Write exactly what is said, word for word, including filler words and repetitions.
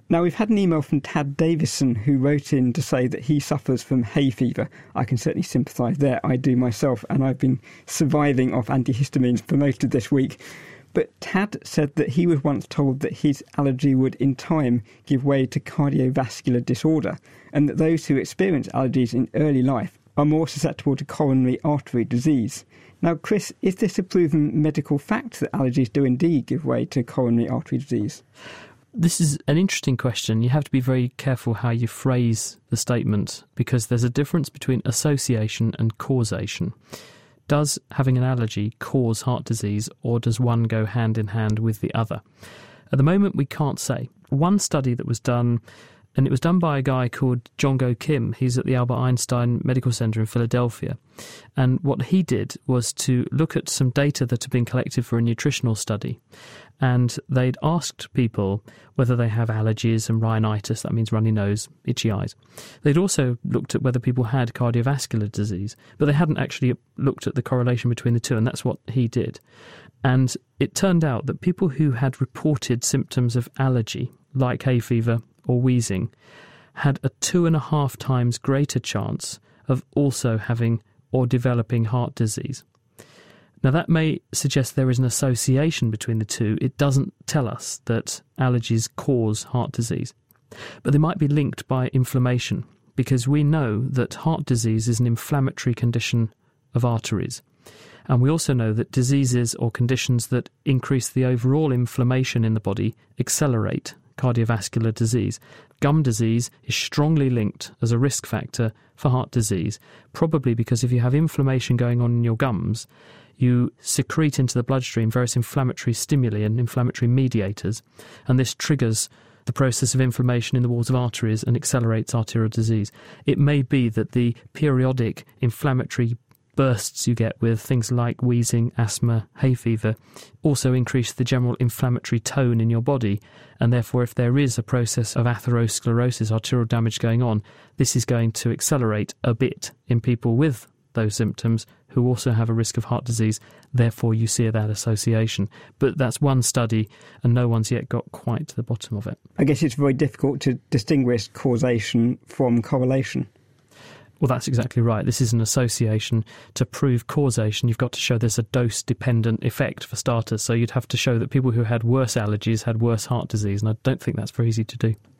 Now, we've had an email from Tad Davison, who wrote in to say that he suffers from hay fever. I can certainly sympathise there. I do myself, and I've been surviving off antihistamines for most of this week. But Tad said that he was once told that his allergy would in time give way to cardiovascular disorder, and that those who experience allergies in early life are more susceptible to coronary artery disease. Now, Chris, is this a proven medical fact that allergies do indeed give way to coronary artery disease? This is an interesting question. You have to be very careful how you phrase the statement, because there's a difference between association and causation. Does having an allergy cause heart disease, or does one go hand in hand with the other? At the moment, we can't say. One study that was done, and it was done by a guy called Jong-Go Kim. He's at the Albert Einstein Medical Center in Philadelphia. And what he did was to look at some data that had been collected for a nutritional study. And they'd asked people whether they have allergies and rhinitis, that means runny nose, itchy eyes. They'd also looked at whether people had cardiovascular disease, but they hadn't actually looked at the correlation between the two, and that's what he did. And it turned out that people who had reported symptoms of allergy, like hay fever or wheezing, had a two and a half times greater chance of also having or developing heart disease. Now, that may suggest there is an association between the two. It doesn't tell us that allergies cause heart disease. But they might be linked by inflammation, because we know that heart disease is an inflammatory condition of arteries. And we also know that diseases or conditions that increase the overall inflammation in the body accelerate cardiovascular disease. Gum disease is strongly linked as a risk factor for heart disease, probably because if you have inflammation going on in your gums, you secrete into the bloodstream various inflammatory stimuli and inflammatory mediators, and this triggers the process of inflammation in the walls of arteries and accelerates arterial disease. It may be that the periodic inflammatory bursts you get with things like wheezing, asthma, hay fever also increase the general inflammatory tone in your body, and therefore if there is a process of atherosclerosis, arterial damage going on, this is going to accelerate a bit in people with those symptoms who also have a risk of heart disease. Therefore you see that association. But that's one study, and no one's yet got quite to the bottom of it. I guess it's very difficult to distinguish causation from correlation. Well, that's exactly right. This is an association. To prove causation, you've got to show there's a dose-dependent effect, for starters. So you'd have to show that people who had worse allergies had worse heart disease, and I don't think that's very easy to do.